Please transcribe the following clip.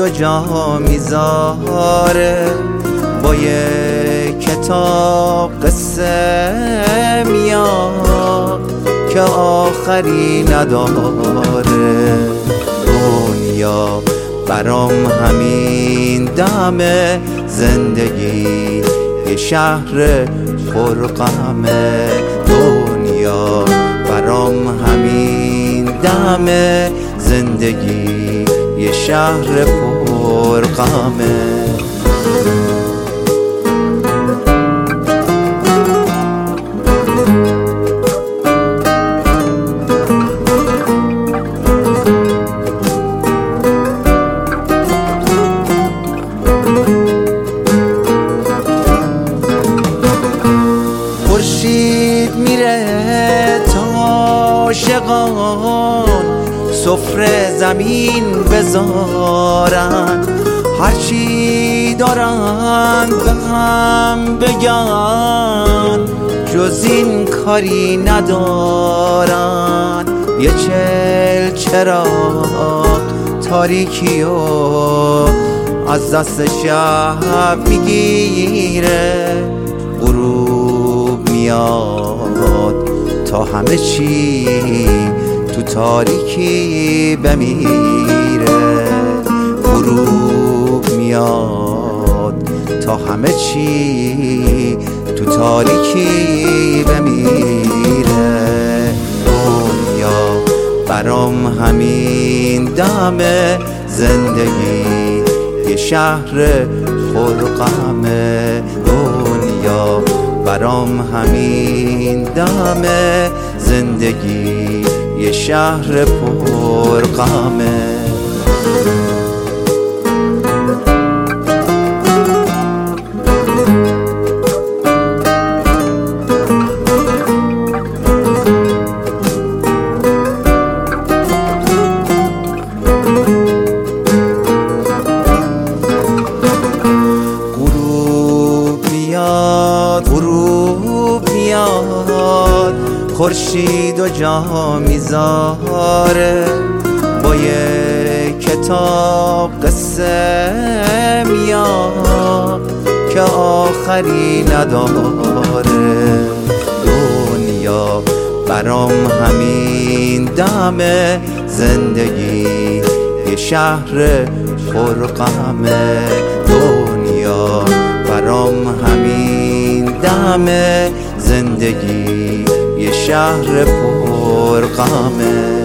دو جا میذاره، با یک کتاب قصه میاد که آخری نداره. دنیا برام همین دمه، زندگی یه شهر پرغمه. دنیا برام همین دمه، زندگی یه شهر پرغمه. خورشید میره تا عاشقان سفره زمین بذارن، هرچی دارن به هم بگن، جز این کاری ندارن. یه چراغ تاریکی و از دست شب میگیره، غروب میاد تا همه چی تو تاریکی بمیره. غروب میاد تا همه چی تو تاریکی بمیره. دنیا برام همین دمه، زندگی یه شهر پرغمه. دنیا برام همین دمه، زندگی یه شهر پرغمه. غروب میاد، خورشید و جا میذاره، با یک کتاب قصه میاد که آخری نداره. دنیا برام همین دمه، زندگی یه شهر پرغمه. دنیا برام همین دمه، زندگی یه شهر پرغمه.